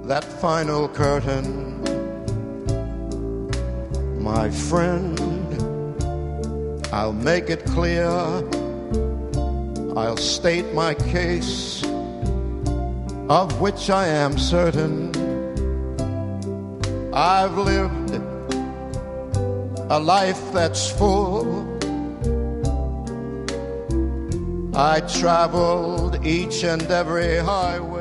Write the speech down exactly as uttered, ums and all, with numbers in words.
that final curtain. My friend, I'll make it clear, I'll state my case, of which I am certain. I've lived a life that's full. I traveled each and every highway.